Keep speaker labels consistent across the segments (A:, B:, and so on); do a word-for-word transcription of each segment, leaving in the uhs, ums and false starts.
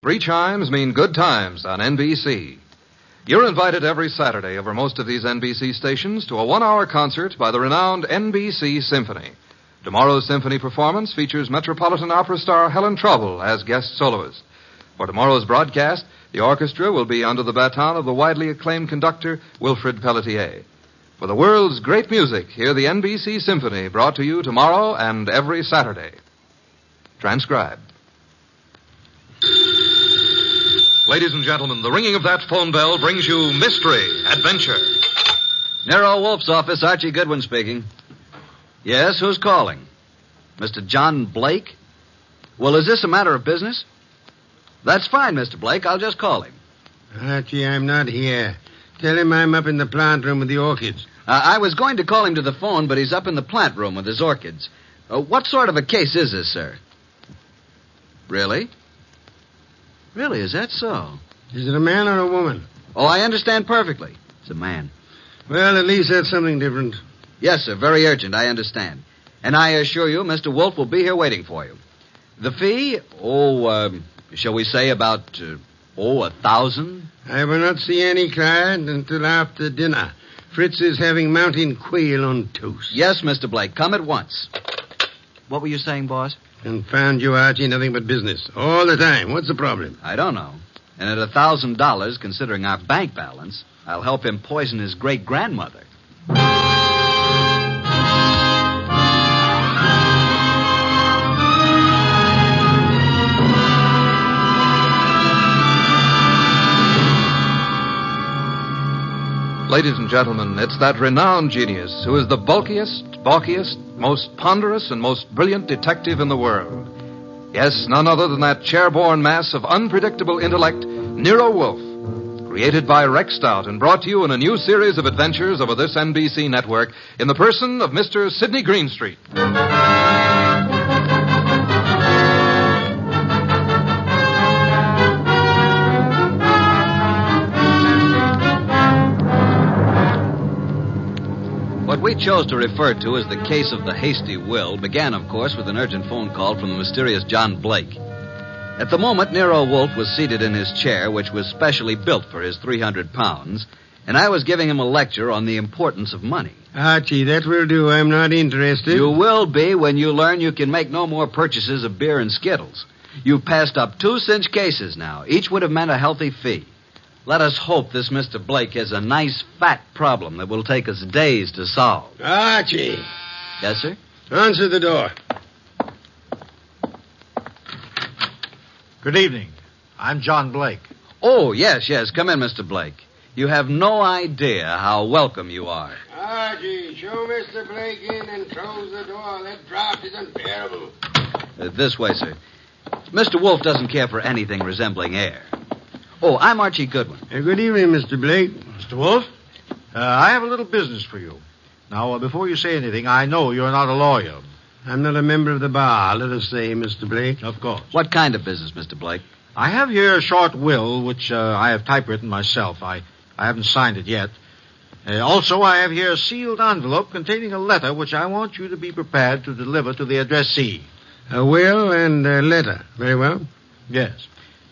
A: Three chimes mean good times on N B C. You're invited every Saturday over most of these N B C stations to a one-hour concert by the renowned N B C Symphony. Tomorrow's symphony performance features Metropolitan Opera star Helen Trouble as guest soloist. For tomorrow's broadcast, the orchestra will be under the baton of the widely acclaimed conductor Wilfrid Pelletier. For the world's great music, hear the N B C Symphony brought to you tomorrow and every Saturday. Transcribed. Ladies and gentlemen, the ringing of that phone bell brings you mystery, adventure.
B: Nero Wolf's office, Archie Goodwin speaking. Yes, who's calling? Mister John Blake? Well, is this a matter of business? That's fine, Mister Blake. I'll just call him.
C: Archie, I'm not here. Tell him I'm up in the plant room with the orchids.
B: Uh, I was going to call him to the phone, but he's up in the plant room with his orchids. Uh, what sort of a case is this, sir? Really? Really, is that so?
C: Is it a man or a woman?
B: Oh, I understand perfectly. It's a man.
C: Well, at least that's something different.
B: Yes, sir, very urgent, I understand. And I assure you, Mister Wolf will be here waiting for you. The fee? Oh, uh, shall we say about, uh, oh, a thousand?
C: I will not see any client until after dinner. Fritz is having mountain quail on toast.
B: Yes, Mister Blake, come at once. What were you saying, boss?
C: Confound you, Archie, nothing but business. All the time. What's the problem?
B: I don't know. And at a thousand dollars, considering our bank balance, I'll help him poison his great-grandmother.
A: Ladies and gentlemen, it's that renowned genius who is the bulkiest, balkiest, most ponderous, and most brilliant detective in the world. Yes, none other than that chair-borne mass of unpredictable intellect, Nero Wolfe, created by Rex Stout and brought to you in a new series of adventures over this N B C network in the person of Mister Sidney Greenstreet.
B: What we chose to refer to as the case of the hasty will began, of course, with an urgent phone call from the mysterious John Blake. At the moment, Nero Wolfe was seated in his chair, which was specially built for his three hundred pounds, and I was giving him a lecture on the importance of money.
C: Archie, that will do. I'm not interested.
B: You will be when you learn you can make no more purchases of beer and Skittles. You've passed up two cinch cases now. Each would have meant a healthy fee. Let us hope this Mister Blake has a nice, fat problem that will take us days to solve.
C: Archie.
B: Yes, sir?
C: Answer the door.
D: Good evening. I'm John Blake.
B: Oh, yes, yes. Come in, Mister Blake. You have no idea how welcome you are.
C: Archie, show Mister Blake in and close the door. That draft is unbearable.
B: Uh, this way, sir. Mister Wolfe doesn't care for anything resembling air. Oh, I'm Archie Goodwin.
C: Uh, good evening, Mister Blake.
D: Mister Wolfe, uh, I have a little business for you. Now, uh, before you say anything, I know you're not a lawyer.
C: I'm not a member of the bar, let us say, Mister Blake.
D: Of course.
B: What kind of business, Mister Blake?
D: I have here a short will, which uh, I have typewritten myself. I, I haven't signed it yet. Uh, also, I have here a sealed envelope containing a letter which I want you to be prepared to deliver to the addressee.
C: A will and a letter. Very well.
D: Yes.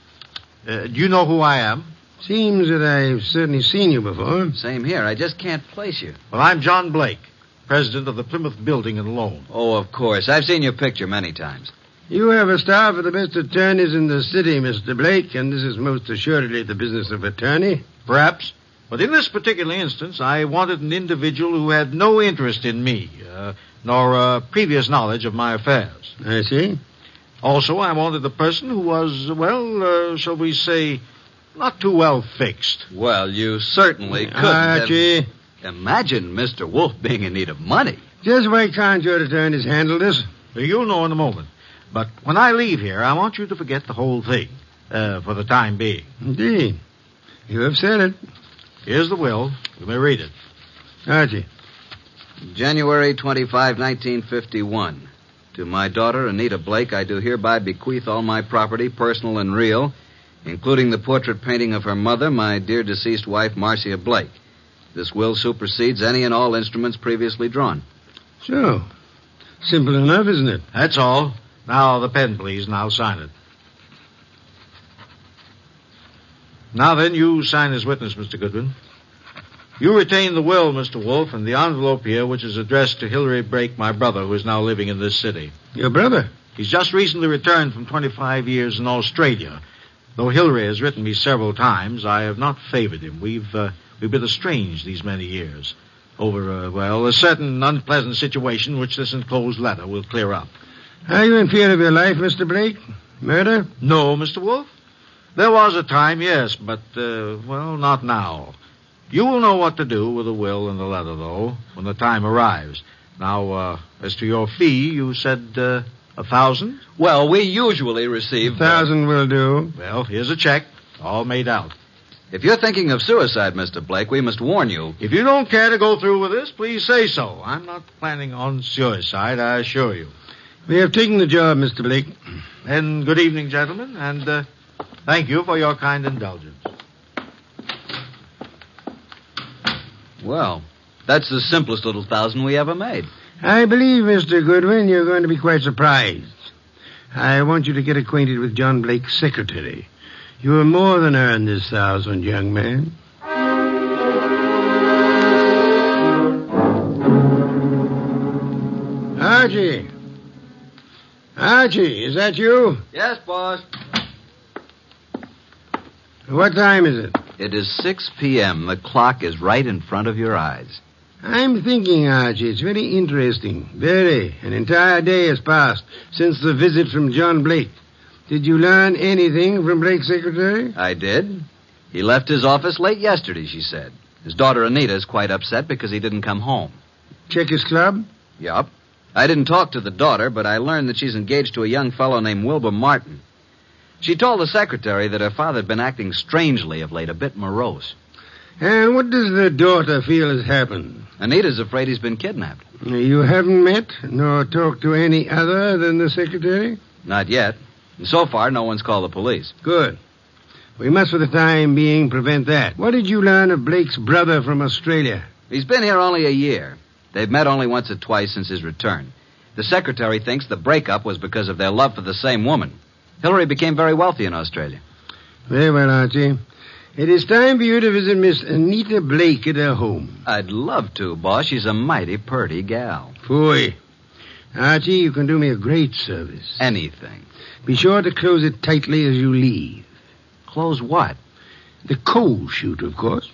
D: Uh, do you know who I am?
C: Seems that I've certainly seen you before.
B: Same here. I just can't place you.
D: Well, I'm John Blake, president of the Plymouth Building and Loan.
B: Oh, of course. I've seen your picture many times.
C: You have a staff of the best attorneys in the city, Mister Blake, and this is most assuredly the business of attorney.
D: Perhaps. But in this particular instance, I wanted an individual who had no interest in me, uh, nor uh, previous knowledge of my affairs.
C: I see.
D: Also, I wanted a person who was, well, uh, shall we say, not too well fixed.
B: Well, you certainly couldn't
C: Archie.
B: have... Imagine Mister Wolfe being in need of money.
C: Just why can't your attorneys handle this?
D: Well, you'll know in a moment. But when I leave here, I want you to forget the whole thing, uh, for the time being.
C: Indeed. You have said it.
D: Here's the will. You may read it.
C: Archie.
B: January twenty-fifth, nineteen fifty-one. To my daughter, Anita Blake, I do hereby bequeath all my property, personal and real, including the portrait painting of her mother, my dear deceased wife, Marcia Blake. This will supersedes any and all instruments previously drawn.
C: So, simple enough, isn't it?
D: That's all. Now, the pen, please, and I'll sign it. Now then, you sign as witness, Mister Goodwin. You retain the will, Mister Wolf, and the envelope here, which is addressed to Hilary Blake, my brother, who is now living in this city.
C: Your brother?
D: He's just recently returned from twenty-five years in Australia. Though Hilary has written me several times, I have not favored him. We've uh, we've been estranged these many years over, uh, well, a certain unpleasant situation which this enclosed letter will clear up.
C: Are you in fear of your life, Mister Blake? Murder?
D: No, Mister Wolf. There was a time, yes, but, uh, well, not now. You will know what to do with the will and the letter, though, when the time arrives. Now, uh, as to your fee, you said, uh, a thousand?
B: Well, we usually receive...
C: A thousand will do.
D: Well, here's a check, all made out.
B: If you're thinking of suicide, Mister Blake, we must warn you.
D: If you don't care to go through with this, please say so. I'm not planning on suicide, I assure you.
C: We have taken the job, Mister Blake.
D: And good evening, gentlemen, and uh, thank you for your kind indulgence.
B: Well, that's the simplest little thousand we ever made.
C: I believe, Mister Goodwin, you're going to be quite surprised. I want you to get acquainted with John Blake's secretary. You will more than earn this thousand, young man. Archie. Archie, is that you?
B: Yes, boss.
C: What time is it?
B: It is six p.m. The clock is right in front of your eyes.
C: I'm thinking, Archie, it's very interesting. Very. An entire day has passed since the visit from John Blake. Did you learn anything from Blake's secretary?
B: I did. He left his office late yesterday, she said. His daughter Anita is quite upset because he didn't come home.
C: Check his club?
B: Yup. I didn't talk to the daughter, but I learned that she's engaged to a young fellow named Wilbur Martin. She told the secretary that her father had been acting strangely of late, a bit morose.
C: And what does the daughter feel has happened?
B: Anita's afraid he's been kidnapped.
C: You haven't met nor talked to any other than the secretary?
B: Not yet. And so far, no one's called the police.
C: Good. We must, for the time being, prevent that. What did you learn of Blake's brother from Australia?
B: He's been here only a year. They've met only once or twice since his return. The secretary thinks the breakup was because of their love for the same woman. Hilary became very wealthy in Australia.
C: Very well, Archie. It is time for you to visit Miss Anita Blake at her home.
B: I'd love to, boss. She's a mighty purty gal.
C: Phooey. Archie, you can do me a great service.
B: Anything.
C: Be sure to close it tightly as you leave.
B: Close what?
C: The coal chute, of course.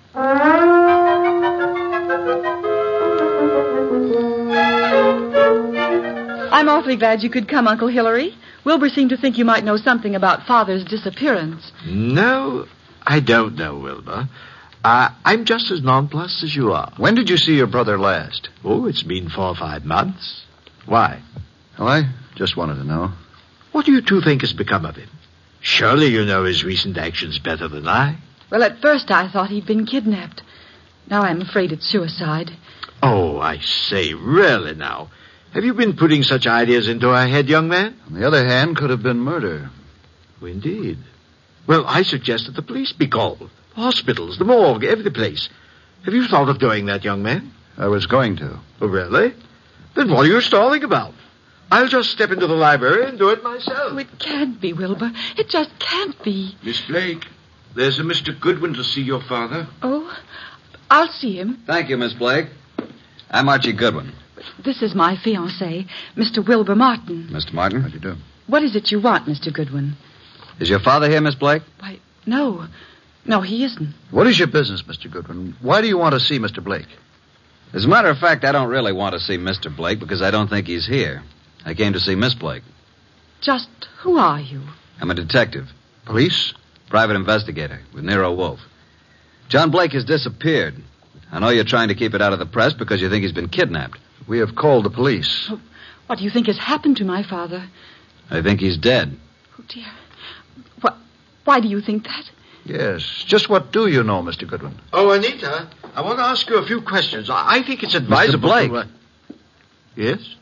E: I'm awfully glad you could come, Uncle Hilary. Wilbur seemed to think you might know something about Father's disappearance.
F: No, I don't know, Wilbur. Uh, I'm just as nonplussed as you are.
G: When did you see your brother last?
F: Oh, it's been four or five months. Why?
G: Well, I just wanted to know.
F: What do you two think has become of him? Surely you know his recent actions better than I.
E: Well, at first I thought he'd been kidnapped. Now I'm afraid it's suicide.
F: Oh, I say, really now. Have you been putting such ideas into our head, young man?
G: On the other hand, could have been murder.
F: Oh, indeed. Well, I suggest that the police be called. Hospitals, the morgue, every place. Have you thought of doing that, young man?
G: I was going to.
F: Oh, really? Then what are you stalling about? I'll just step into the library and do it myself.
E: Oh, it can't be, Wilbur. It just can't be.
H: Miss Blake, there's a Mister Goodwin to see your father.
E: Oh, I'll see him.
B: Thank you, Miss Blake. I'm Archie Goodwin.
E: This is my fiancé, Mister Wilbur Martin.
B: Mister Martin?
G: How do you do?
E: What is it you want, Mister Goodwin?
B: Is your father here, Miss Blake?
E: Why, no. No, he isn't.
G: What is your business, Mister Goodwin? Why do you want to see Mister Blake?
B: As a matter of fact, I don't really want to see Mister Blake because I don't think he's here. I came to see Miss Blake.
E: Just who are you?
B: I'm a detective.
G: Police?
B: Private investigator with Nero Wolf. John Blake has disappeared. I know you're trying to keep it out of the press because you think he's been kidnapped.
G: We have called the police.
E: Oh, what do you think has happened to my father?
B: I think he's dead.
E: Oh, dear. What, why do you think that?
G: Yes. Just what do you know, Mister Goodwin?
F: Oh, Anita, I want to ask you a few questions. I, I think it's advisable...
B: Mister Blake.
F: To, uh... Yes?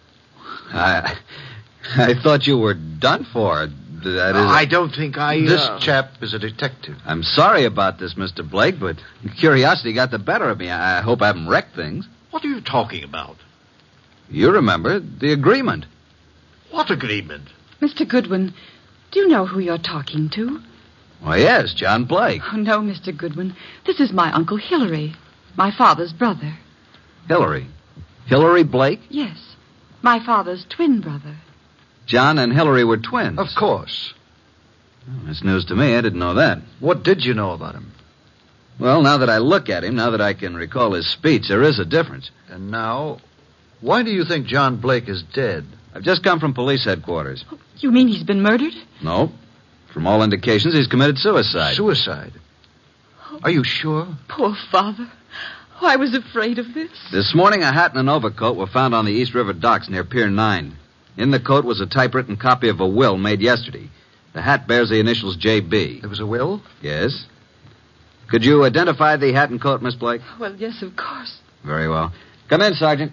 B: I, I thought you were done for. That is...
F: I don't think I... Uh...
G: This chap is a detective.
B: I'm sorry about this, Mister Blake, but curiosity got the better of me. I hope I haven't wrecked things.
F: What are you talking about?
B: You remember the agreement.
F: What agreement?
E: Mister Goodwin, do you know who you're talking to?
B: Why, yes, John Blake.
E: Oh, no, Mister Goodwin. This is my Uncle Hillary, my father's brother.
B: Hillary? Hillary Blake?
E: Yes, my father's twin brother.
B: John and Hillary were twins.
G: Of course.
B: Oh, that's news to me. I didn't know that.
G: What did you know about him?
B: Well, now that I look at him, now that I can recall his speech, there is a difference.
G: And now, why do you think John Blake is dead?
B: I've just come from police headquarters.
E: Oh, you mean he's been murdered?
B: No. From all indications, he's committed suicide.
G: Suicide? Are you sure?
E: Poor father. Oh, I was afraid of this.
B: This morning, a hat and an overcoat were found on the East River docks near Pier nine. In the coat was a typewritten copy of a will made yesterday. The hat bears the initials J B.
G: There was a will?
B: Yes. Could you identify the hat and coat, Miss Blake?
E: Well, yes, of course.
B: Very well. Come in, Sergeant.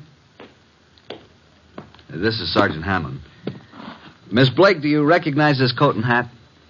B: This is Sergeant Hanlon. Miss Blake, do you recognize this coat and hat?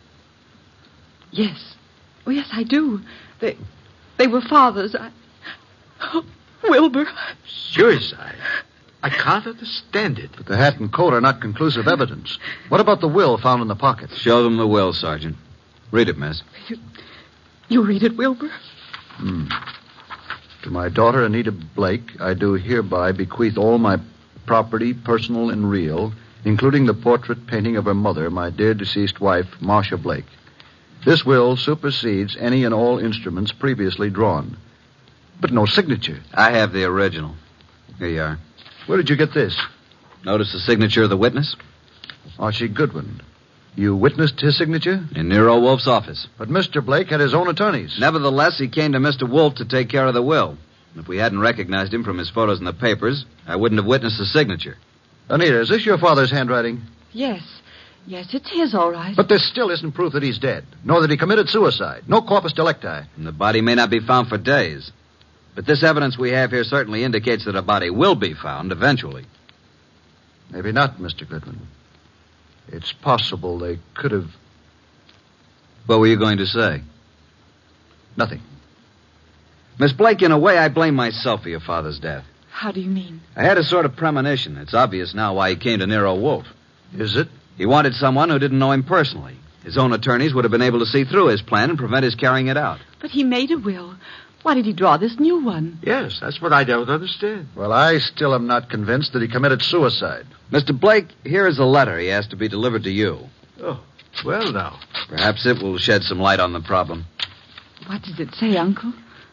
E: Yes. Oh, yes, I do. They they were father's. I... Oh, Wilbur.
F: Suicide? I can't understand it.
G: But the hat and coat are not conclusive evidence. What about the will found in the pocket?
B: Show them the will, Sergeant. Read it, miss.
E: You, you read it, Wilbur?
G: Hmm. To my daughter, Anita Blake, I do hereby bequeath all my property, personal and real, including the portrait painting of her mother, my dear deceased wife, Marcia Blake. This will supersedes any and all instruments previously drawn. But no signature.
B: I have the original. Here you are.
G: Where did you get this?
B: Notice the signature of the witness?
G: Archie Goodwin. You witnessed his signature?
B: In Nero Wolf's office.
G: But Mister Blake had his own attorneys.
B: Nevertheless, he came to Mister Wolf to take care of the will. If we hadn't recognized him from his photos in the papers, I wouldn't have witnessed the signature.
G: Anita, is this your father's handwriting?
E: Yes. Yes, it's his, all right.
G: But this still isn't proof that he's dead, nor that he committed suicide. No corpus delicti.
B: And the body may not be found for days. But this evidence we have here certainly indicates that a body will be found eventually.
G: Maybe not, Mister Goodwin. It's possible they could have...
B: What were you going to say?
G: Nothing.
B: Miss Blake, in a way, I blame myself for your father's death.
E: How do you mean?
B: I had a sort of premonition. It's obvious now why he came to Nero Wolf.
G: Is it?
B: He wanted someone who didn't know him personally. His own attorneys would have been able to see through his plan and prevent his carrying it out.
E: But he made a will. Why did he draw this new one?
F: Yes, that's what I don't understand.
G: Well, I still am not convinced that he committed suicide.
B: Mister Blake, here is a letter he asked to be delivered to you.
F: Oh, well now.
B: Perhaps it will shed some light on the problem.
E: What does it say, Uncle?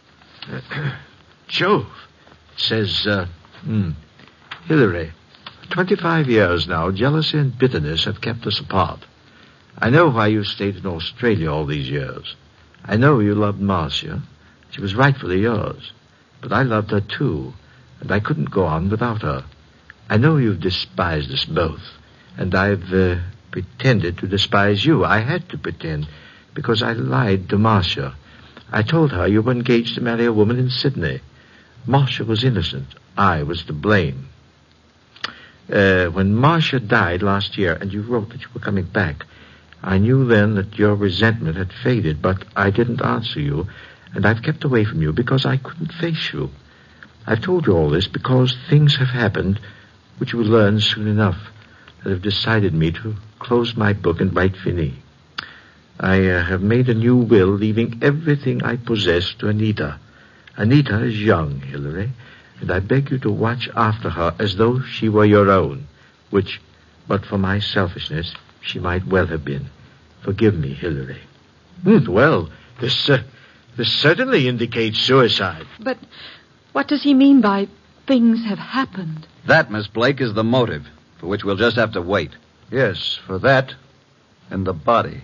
F: Jove. It says, uh, hmm, Hillary, for twenty-five years now, jealousy and bitterness have kept us apart. I know why you stayed in Australia all these years. I know you loved Marcia. She was rightfully yours. But I loved her too, and I couldn't go on without her. I know you've despised us both, and I've uh, pretended to despise you. I had to pretend, because I lied to Marcia. I told her you were engaged to marry a woman in Sydney. Marcia was innocent. I was to blame. Uh, when Marcia died last year, and you wrote that you were coming back, I knew then that your resentment had faded, but I didn't answer you, and I've kept away from you because I couldn't face you. I've told you all this because things have happened, which you will learn soon enough, that have decided me to close my book and write fini. I uh, have made a new will, leaving everything I possess to Anita. Anita is young, Hillary, and I beg you to watch after her as though she were your own, which, but for my selfishness, she might well have been. Forgive me, Hillary.
D: Hmm, well, this, uh, this certainly indicates suicide.
E: But what does he mean by things have happened?
B: That, Miss Blake, is the motive, for which we'll just have to wait.
G: Yes, for that and the body.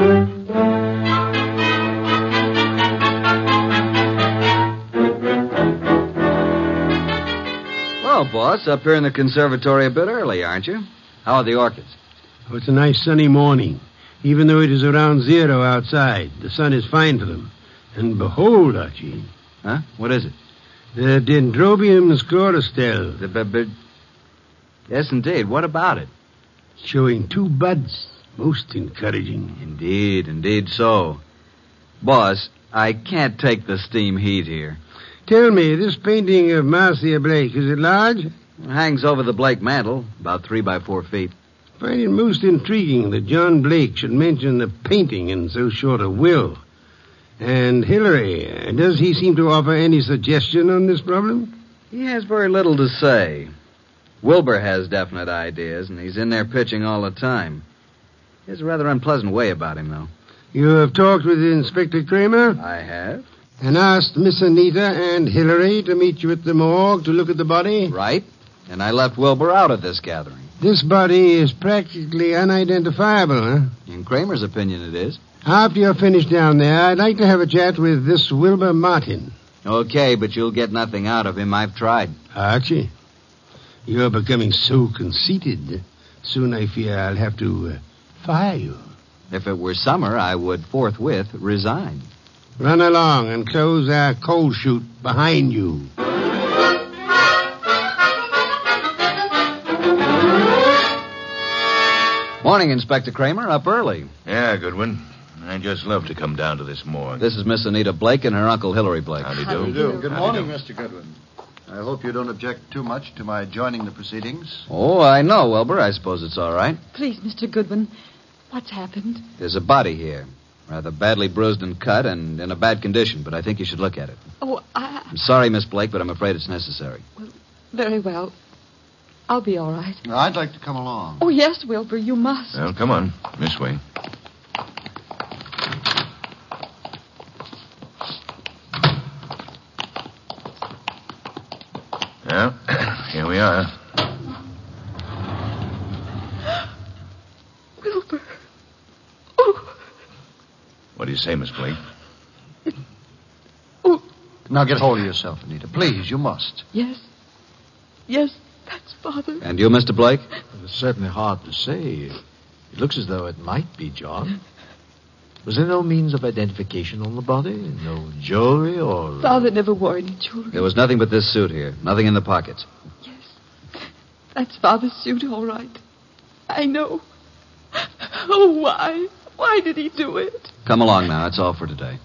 B: Well, boss, up here in the conservatory a bit early, aren't you? How are the orchids?
C: Oh, it's a nice sunny morning. Even though it is around zero outside, the sun is fine for them. And behold, Archie.
B: Huh? What is it?
C: The Dendrobium sclerostel.
B: The b- b- Yes, indeed. What about it?
C: Showing two buds. Most encouraging.
B: Indeed, indeed so. Boss, I can't take the steam heat here.
C: Tell me, this painting of Marcia Blake, is it large?
B: It hangs over the Blake mantle, about three by four feet.
C: I find it most intriguing that John Blake should mention the painting in so short a will. And Hillary, uh, does he seem to offer any suggestion on this problem?
B: He has very little to say. Wilbur has definite ideas, and he's in there pitching all the time. He has a rather unpleasant way about him, though.
C: You have talked with Inspector Kramer?
B: I have.
C: And asked Miss Anita and Hillary to meet you at the morgue to look at the body?
B: Right. And I left Wilbur out of this gathering.
C: This body is practically unidentifiable, huh?
B: In Kramer's opinion, it is.
C: After you're finished down there, I'd like to have a chat with this Wilbur Martin.
B: Okay, but you'll get nothing out of him. I've tried.
C: Archie, you're becoming so conceited. Soon I fear I'll have to uh, fire you.
B: If it were summer, I would forthwith resign.
C: Run along and close our coal chute behind you.
B: Morning, Inspector Kramer. Up early.
H: Yeah, Goodwin. I just love to come down to this morgue.
B: This is Miss Anita Blake and her Uncle Hillary Blake.
H: Howdy
E: How do
H: do.
E: you do?
G: Good
H: Howdy
G: morning,
H: do.
G: Mister Goodwin. I hope you don't object too much to my joining the proceedings.
B: Oh, I know, Wilbur. I suppose it's all right.
E: Please, Mister Goodwin, what's happened?
B: There's a body here. Rather badly bruised and cut and in a bad condition, but I think you should look at it.
E: Oh, I...
B: I'm sorry, Miss Blake, but I'm afraid it's necessary.
E: Well, very well. I'll be all right.
G: I'd like to come along.
E: Oh, yes, Wilbur, you must.
H: Well, come on. This way. Well, here we are.
E: Wilbur. Oh.
H: What do you say, Miss Blake?
E: Oh,
G: Now get hold of yourself, Anita. Please, you must.
E: yes. Yes, that's Father.
B: And you, Mister Blake?
F: It's certainly hard to say. It looks as though it might be John. Was there no means of identification on the body? No jewelry or...
E: Father never wore any jewelry.
B: There was nothing but this suit here. Nothing in the pockets.
E: Yes. That's Father's suit, all right. I know. Oh, why? Why did he do it?
B: Come along now. That's all for today.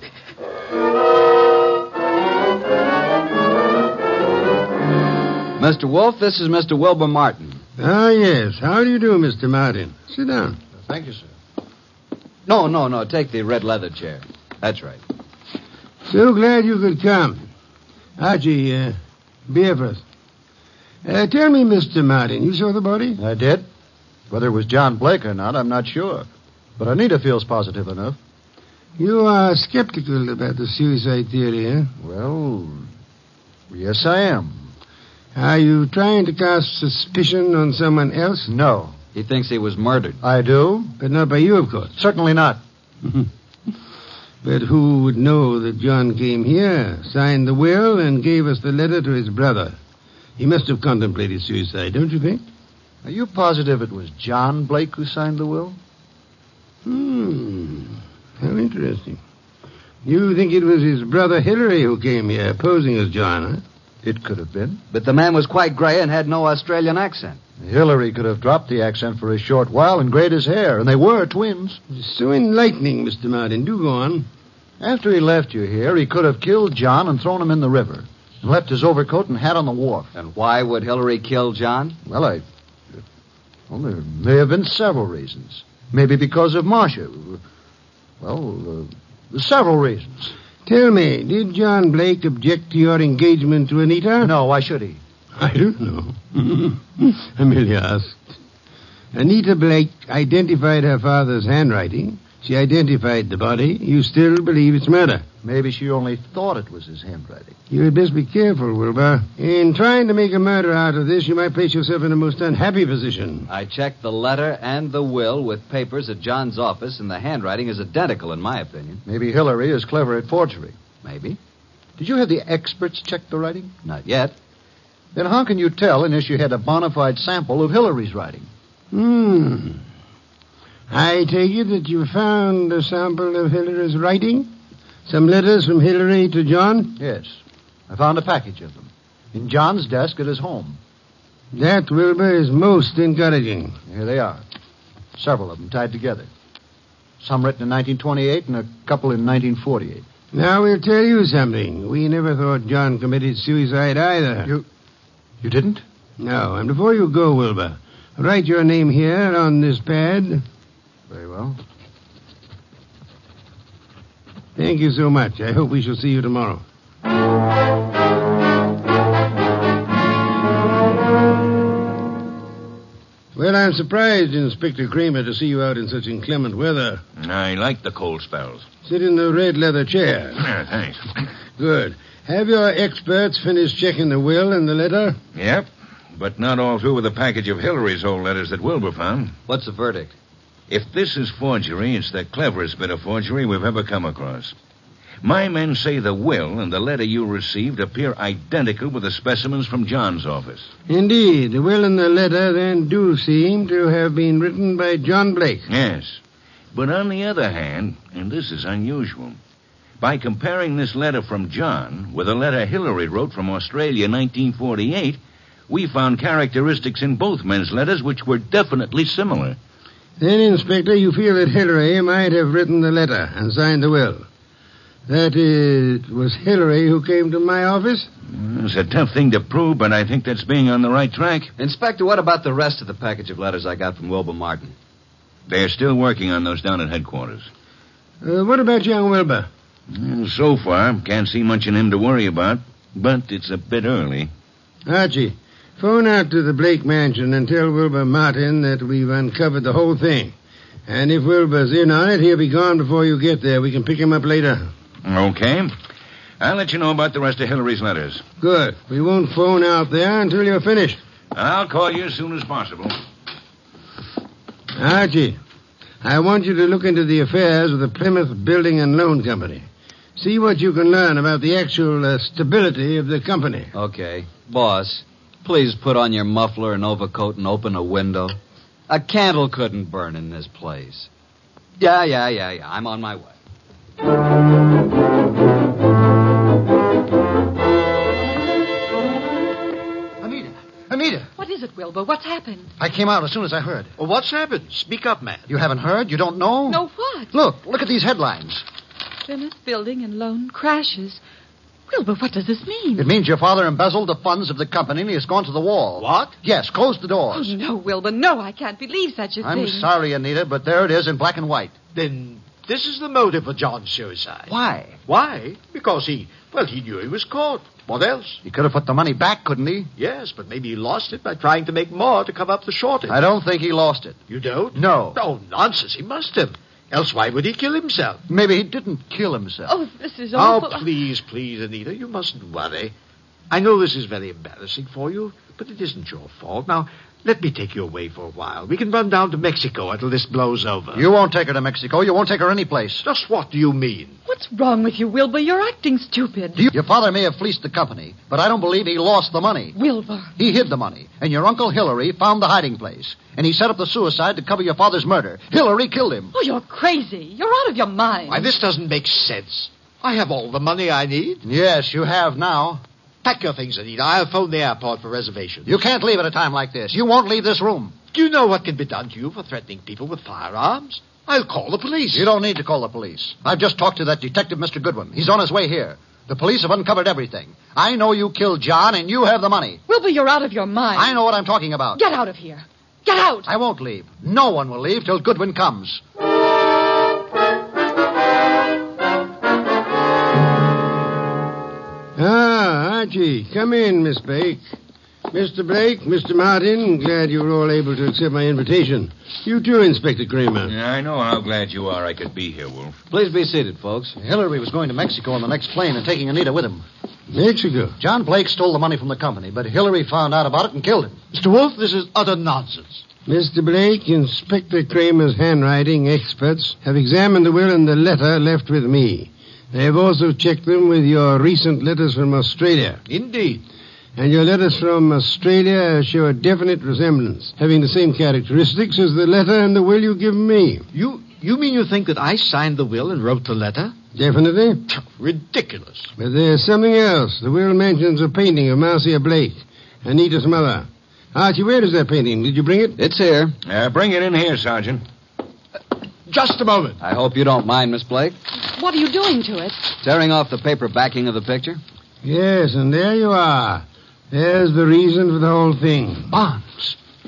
B: Mister Wolf, this is Mister Wilbur Martin.
C: Ah, yes. How do you do, Mister Martin? Sit down.
G: Thank you, sir.
B: No, no, no. Take the red leather chair. That's right.
C: So glad you could come. Archie, uh, beer for us. Uh, tell me, Mister Martin, you saw the body?
G: I did. Whether it was John Blake or not, I'm not sure. But Anita feels positive enough.
C: You are skeptical about the suicide theory, eh?
G: Well, yes, I am.
C: Are you trying to cast suspicion on someone else?
G: No.
B: He thinks he was murdered.
G: I do?
C: But not by you, of course.
G: Certainly not.
C: But who would know that John came here, signed the will, and gave us the letter to his brother? He must have contemplated suicide, don't you think?
G: Are you positive it was John Blake who signed the will?
C: Hmm. How interesting. You think it was his brother Hillary who came here, posing as John, huh?
G: It could have been.
B: But the man was quite gray and had no Australian accent.
G: Hillary could have dropped the accent for a short while and grayed his hair, and they were twins.
C: So enlightening, Mister Martin. Do go on.
G: After he left you here, he could have killed John and thrown him in the river, and left his overcoat and hat on the wharf.
B: And why would Hillary kill John?
G: Well, I... Well, there may have been several reasons. Maybe because of Marcia. Well, uh, several reasons.
C: Tell me, did John Blake object to your engagement to Anita?
G: No, why should he?
C: I don't know. I merely asked. Anita Blake identified her father's handwriting. She identified the body. You still believe it's murder?
G: Maybe she only thought it was his handwriting.
C: You had best be careful, Wilbur. In trying to make a murder out of this, you might place yourself in a most unhappy position.
B: I checked the letter and the will with papers at John's office, and the handwriting is identical, in my opinion.
G: Maybe Hillary is clever at forgery.
B: Maybe.
G: Did you have the experts check the writing?
B: Not yet.
G: Then how can you tell unless you had a bona fide sample of Hillary's writing?
C: Hmm. I take it that you found a sample of Hillary's writing? Some letters from Hillary to John?
G: Yes. I found a package of them. In John's desk at his home.
C: That, Wilbur, is most encouraging.
G: Here they are. Several of them tied together. Some written in nineteen twenty-eight and a couple in nineteen forty-eight.
C: Now we'll tell you something. We never thought John committed suicide either.
G: You... You didn't?
C: No, and before you go, Wilbur, Write your name here on this pad.
G: Very well.
C: Thank you so much. I hope we shall see you tomorrow. Well, I'm surprised, Inspector Kramer, to see you out in such inclement weather.
I: I like the cold spells.
C: Sit in the red leather chair.
I: Yeah, thanks.
C: Good. Have your experts finished checking the will and the letter?
I: Yep, but not all through with a package of Hillary's old letters that Wilbur found.
B: What's the verdict?
I: If this is forgery, it's the cleverest bit of forgery we've ever come across. My men say the will and the letter you received appear identical with the specimens from John's office.
C: Indeed. The will and the letter then do seem to have been written by John Blake.
I: Yes. But on the other hand, and this is unusual, by comparing this letter from John with a letter Hillary wrote from Australia in nineteen forty-eight, we found characteristics in both men's letters which were definitely similar.
C: Then, Inspector, you feel that Hillary might have written the letter and signed the will. That it was Hillary who came to my office?
I: It's a tough thing to prove, but I think that's being on the right track.
B: Inspector, what about the rest of the package of letters I got from Wilbur Martin?
I: They're still working on those down at headquarters.
C: Uh, what about young Wilbur?
I: Well, so far, can't see much in him to worry about, but it's a bit early.
C: Archie, phone out to the Blake mansion and tell Wilbur Martin that we've uncovered the whole thing. And if Wilbur's in on it, he'll be gone before you get there. We can pick him up later.
I: Okay. I'll let you know about the rest of Hillary's letters.
C: Good. We won't phone out there until you're finished.
I: I'll call you as soon as possible.
C: Archie, I want you to look into the affairs of the Plymouth Building and Loan Company. See what you can learn about the actual uh, stability of the company.
B: Okay. Boss, please put on your muffler and overcoat and open a window. A candle couldn't burn in this place. Yeah, yeah, yeah, yeah. I'm on my way.
J: Anita! Anita!
E: What is it, Wilbur? What's happened?
J: I came out as soon as I heard.
D: Well, what's happened? Speak up, man.
J: You haven't heard? You don't know?
E: No, what?
J: Look, look at these headlines.
E: Plymouth Building and Loan crashes. Wilbur, what does this mean?
J: It means your father embezzled the funds of the company and he has gone to the wall.
D: What?
J: Yes, close the doors.
E: Oh, no, Wilbur, no, I can't believe such a
J: I'm
E: thing.
J: sorry, Anita, but there it is in black and white.
D: Then this is the motive for John's suicide.
J: Why?
D: Why? Because he, well, he knew he was caught. What else?
J: He could have put the money back, couldn't he?
D: Yes, but maybe he lost it by trying to make more to cover up the shortage.
J: I don't think he lost it.
D: You don't?
J: No.
D: Oh, nonsense. He must have. Else why would he kill himself?
J: Maybe he didn't kill himself.
E: Oh, this is awful.
D: Oh, please, please, Anita, you mustn't worry. I know this is very embarrassing for you, but it isn't your fault. Now, let me take you away for a while. We can run down to Mexico until this blows over.
J: You won't take her to Mexico. You won't take her any place.
D: Just what do you mean?
E: What's wrong with you, Wilbur? You're acting stupid.
J: You... Your father may have fleeced the company, but I don't believe he lost the money.
E: Wilbur.
J: He hid the money, and your Uncle Hillary found the hiding place. And he set up the suicide to cover your father's murder. Hillary killed him.
E: Oh, you're crazy. You're out of your mind.
D: Why, this doesn't make sense. I have all the money I need.
J: Yes, you have now.
D: Pack your things, Anita. I'll phone the airport for reservations.
J: You can't leave at a time like this. You won't leave this room.
D: Do you know what can be done to you for threatening people with firearms? I'll call the police.
J: You don't need to call the police. I've just talked to that detective, Mister Goodwin. He's on his way here. The police have uncovered everything. I know you killed John, and you have the money.
E: Wilbur, you're out of your mind.
J: I know what I'm talking about.
E: Get out of here. Get out.
J: I won't leave. No one will leave till Goodwin comes.
C: Ah, Archie, come in, Miss Blake. Mister Blake, Mister Martin, glad you were all able to accept my invitation. You too, Inspector Kramer.
I: Yeah, I know how glad you are I could be here, Wolf.
B: Please be seated, folks.
J: Hillary was going to Mexico on the next plane and taking Anita with him.
C: Mexico?
J: John Blake stole the money from the company, but Hillary found out about it and killed him.
D: Mister Wolf, this is utter nonsense.
C: Mister Blake, Inspector Kramer's handwriting experts have examined the will and the letter left with me. They have also checked them with your recent letters from Australia.
D: Indeed.
C: And your letters from Australia show a definite resemblance, having the same characteristics as the letter and the will you've given me.
D: You you mean you think that I signed the will and wrote the letter?
C: Definitely.
D: Ridiculous.
C: But there's something else. The will mentions a painting of Marcia Blake, Anita's mother. Archie, where is that painting? Did you bring it?
B: It's here.
I: Uh, bring it in here, Sergeant.
D: Just a moment.
B: I hope you don't mind, Miss Blake.
E: What are you doing to it?
B: Tearing off the paper backing of the picture.
C: Yes, and there you are. There's the reason for the whole thing.
J: Bonds.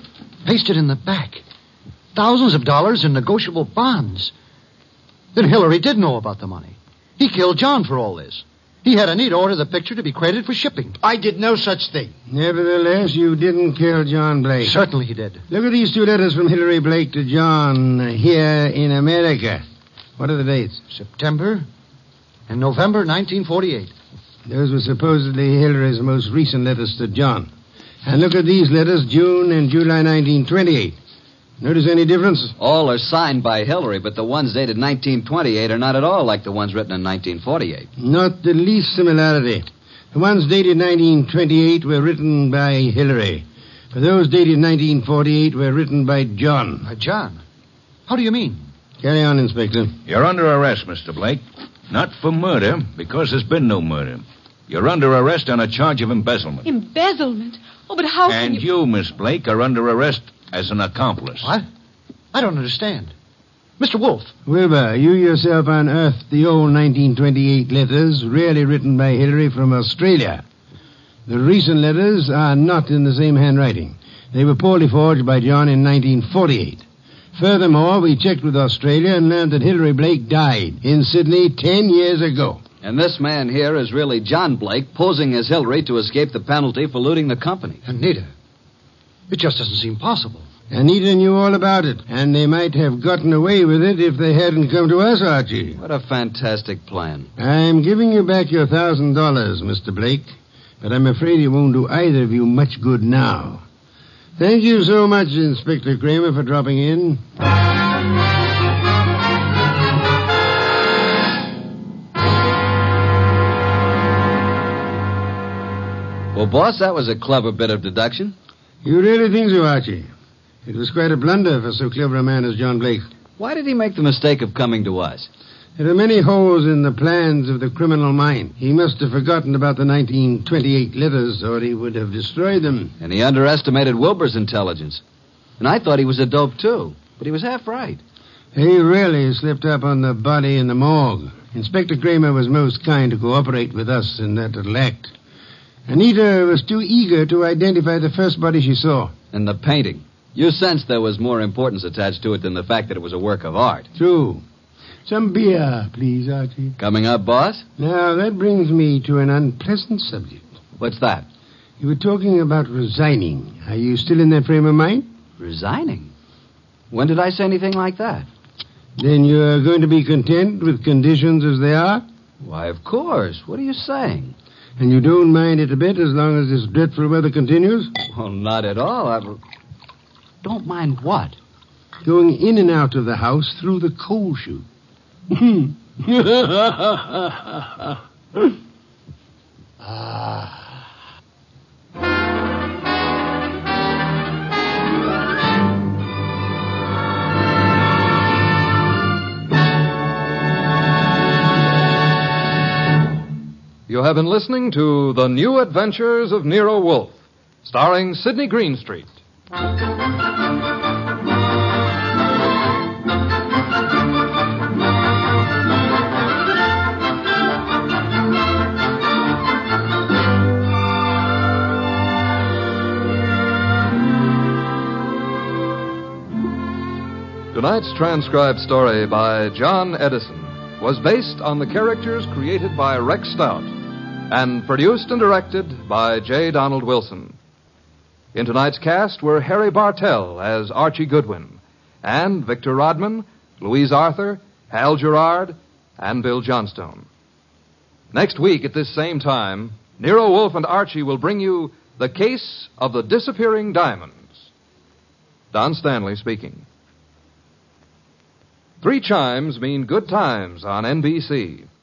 J: Pasted in the back. Thousands of dollars in negotiable bonds. Then Hillary did know about the money. He killed John for all this. He had Anita order the picture to be credited for shipping.
D: I did no such thing.
C: Nevertheless, you didn't kill John Blake.
J: Certainly he did.
C: Look at these two letters from Hillary Blake to John uh, here in America. What are the dates?
J: September and November nineteen forty-eight.
C: Those were supposedly Hillary's most recent letters to John. And look at these letters, June and July nineteen twenty-eight. Notice any difference?
B: All are signed by Hillary, but the ones dated nineteen twenty-eight are not at all like the ones written in nineteen forty-eight.
C: Not the least similarity. The ones dated nineteen twenty-eight were written by Hillary. But those dated nineteen forty-eight were written by John.
J: By John? How do you mean?
C: Carry on, Inspector.
I: You're under arrest, Mister Blake. Not for murder, because there's been no murder. You're under arrest on a charge of embezzlement.
E: Embezzlement? Oh, but how can
I: And
E: you...
I: you, Miss Blake, are under arrest as an accomplice.
J: What? I don't understand. Mister Wolf.
C: Wilbur, you yourself unearthed the old nineteen twenty-eight letters, really written by Hillary from Australia. The recent letters are not in the same handwriting. They were poorly forged by John in nineteen forty-eight. Furthermore, we checked with Australia and learned that Hillary Blake died in Sydney ten years ago.
B: And this man here is really John Blake, posing as Hillary to escape the penalty for looting the company.
J: Anita. It just doesn't seem possible.
C: Anita knew all about it, and they might have gotten away with it if they hadn't come to us, Archie.
B: What a fantastic plan.
C: I'm giving you back your thousand dollars, Mister Blake, but I'm afraid it won't do either of you much good now. Thank you so much, Inspector Kramer, for dropping in.
B: Well, boss, that was a clever bit of deduction.
C: You really think so, Archie? It was quite a blunder for so clever a man as John Blake.
B: Why did he make the mistake of coming to us?
C: There are many holes in the plans of the criminal mind. He must have forgotten about the nineteen twenty-eight letters, or he would have destroyed them.
B: And he underestimated Wilbur's intelligence. And I thought he was a dope, too. But he was half right.
C: He really slipped up on the body in the morgue. Inspector Kramer was most kind to cooperate with us in that little act. Anita was too eager to identify the first body she saw.
B: And the painting. You sensed there was more importance attached to it than the fact that it was a work of art.
C: True. Some beer, please, Archie.
B: Coming up, boss?
C: Now, that brings me to an unpleasant subject.
B: What's that?
C: You were talking about resigning. Are you still in that frame of mind?
B: Resigning? When did I say anything like that?
C: Then you're going to be content with conditions as they are?
B: Why, of course. What are you saying?
C: And you don't mind it a bit as long as this dreadful weather continues?
B: Well, not at all. I don't mind what?
C: Going in and out of the house through the coal chute. ah.
A: You have been listening to The New Adventures of Nero Wolfe, starring Sidney Greenstreet. Tonight's transcribed story by John Edison was based on the characters created by Rex Stout and produced and directed by J. Donald Wilson. In tonight's cast were Harry Bartell as Archie Goodwin, and Victor Rodman, Louise Arthur, Hal Gerard, and Bill Johnstone. Next week at this same time, Nero Wolfe and Archie will bring you The Case of the Disappearing Diamonds. Don Stanley speaking. Three chimes mean good times on N B C.